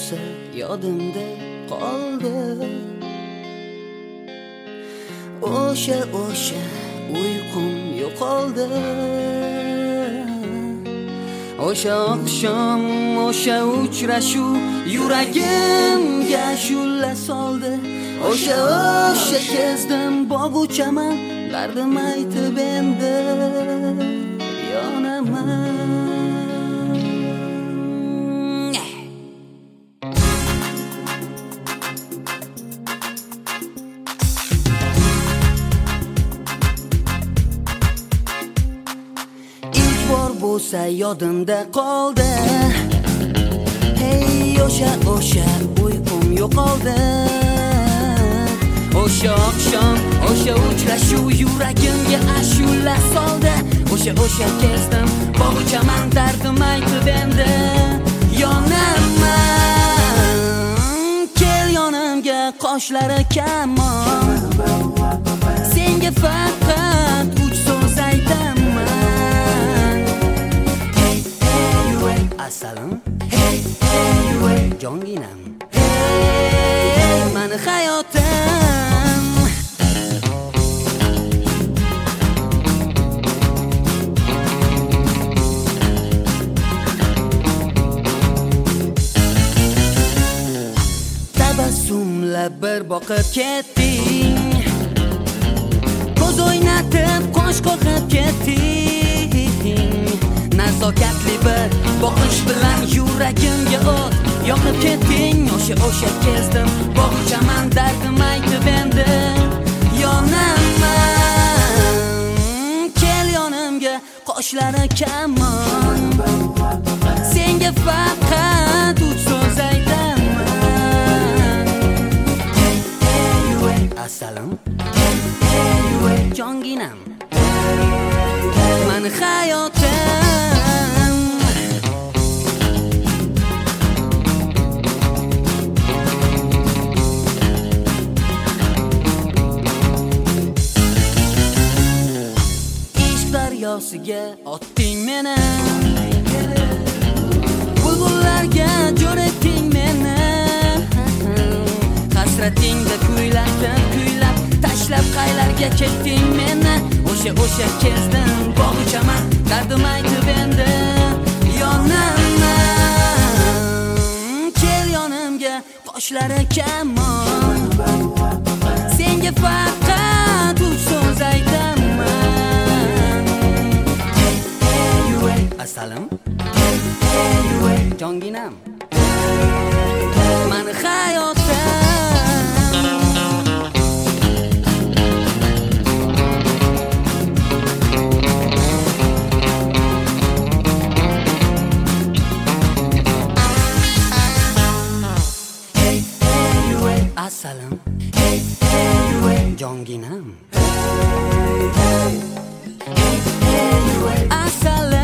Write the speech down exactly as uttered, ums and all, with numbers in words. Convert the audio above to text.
bo'lsa yodimda qoldi. O'sha o'sha uyqum yo'qoldi. O'sha oqshom, o'sha uchrashuv yuragimga shulla soldi. O'sha o'sha kezdim bog'u chaman, dardim aytib endi yonaman. İlk bor bo'lsa yodimda qoldi. Hey, o'sha o'sha uyqum yo'qoldi. O'sha oqshom, o'sha uchrashuv yuragimga ashula soldi. O'sha o'sha kezdim bog'u chaman, dardim aytib endi yonaman. Kel yonimga qoshlari kamon, senga faqat uch so'z aytaman. Hey hey hey asalim, hey hey hey jonginam, hey mani hayotim. Tabassumla bir boqib ketding, ko'z o'ynatib qo'sh qoqib ketding. Nazokatli bir boqish bilan yuragimga o't yoqib ketding. O'sha o'sha kezdim bog'u chaman, dardim aytib endi yonaman. Kel yonimga qoshlari kamon, senga faqat uch so'z aytaman. Hey hey hey asalim, hey hey hey jonginam, mani hayotim. Ishq daryosiga otding meni, bulbullarga jo'natding meni. Hasratingda kuylatib kuylab tashlab qaylarga ketding meni. O'sha o'sha kezdim bog'u chaman, dardim aytib endi yonaman. Kel yonimga qoshlari kamon, senga faqat uch so'z aytaman. Hey hey hey asalim, hey hey hey jonginam, mani hayotim. Asalim, hey hey hey jonginam, hey hey hey hey asalim.